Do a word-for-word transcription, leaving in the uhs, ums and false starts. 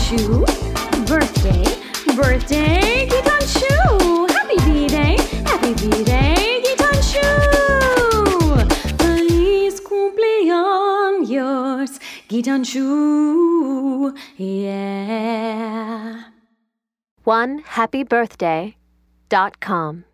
Gitanshu. Birthday, birthday, Gitanshu. Happy B-Day, happy B-Day, Gitanshu. Feliz cumpleaños, Gitanshu. Yeah. one happy birthday dot com